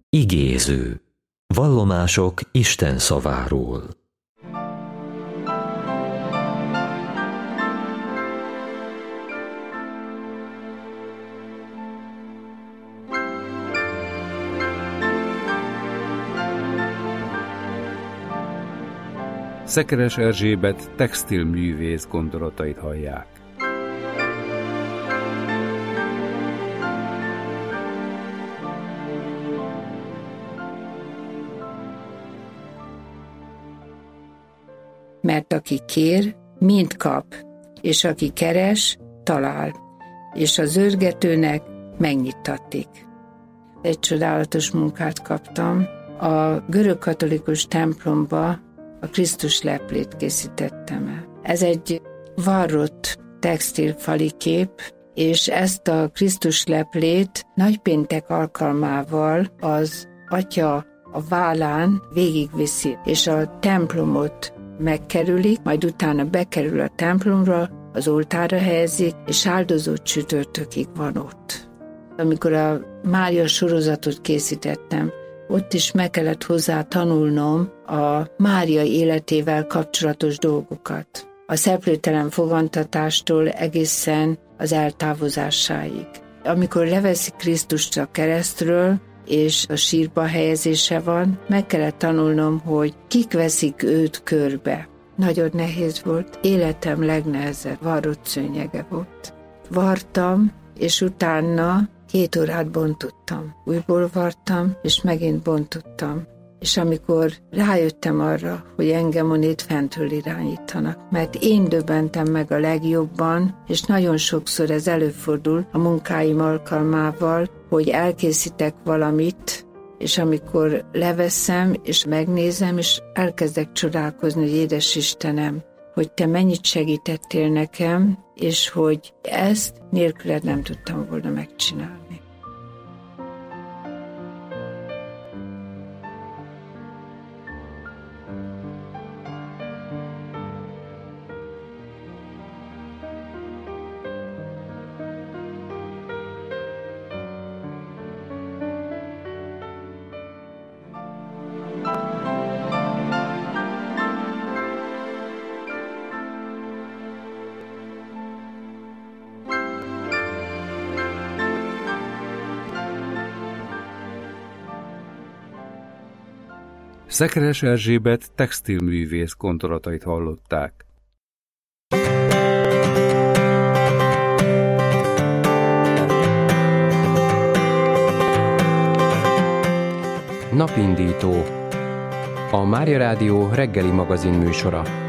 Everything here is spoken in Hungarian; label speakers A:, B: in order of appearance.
A: Igéző. Vallomások Isten szaváról.
B: Szekeres Erzsébet textilművész gondolatait hallják.
C: Mert aki kér, mind kap, és aki keres, talál, és az zörgetőnek megnyittatik. Egy csodálatos munkát kaptam. A görögkatolikus templomba a Krisztus leplét készítettem el. Ez egy varrott textilfali kép, és ezt a Krisztus leplét nagypéntek alkalmával az atya a vállán végigviszi, és a templomot megkerülik, majd utána bekerül a templomra, az oltárra helyezik, és áldozott csütörtökig van ott. Amikor a Mária sorozatot készítettem, ott is meg kellett hozzá tanulnom a Mária életével kapcsolatos dolgokat. A szeplőtelen fogantatástól egészen az eltávozásáig. Amikor leveszik Krisztust a keresztről, és a sírba helyezése van, meg kellett tanulnom, hogy kik veszik őt körbe. Nagyon nehéz volt, életem legnehezebb varrott szőnyege volt. Vartam, és utána 2 órát bontottam. Újból vartam, és megint bontottam. És amikor rájöttem arra, hogy engem onnét fentről irányítanak, mert én döbbentem meg a legjobban, és nagyon sokszor ez előfordul a munkáim alkalmával, hogy elkészítek valamit, és amikor leveszem, és megnézem, és elkezdek csodálkozni, hogy édes Istenem, hogy te mennyit segítettél nekem, és hogy ezt nélküled nem tudtam volna megcsinálni.
B: Szekeres Erzsébet textilművész gondolatait hallották.
D: Napindító. A Mária Rádió reggeli magazin műsora.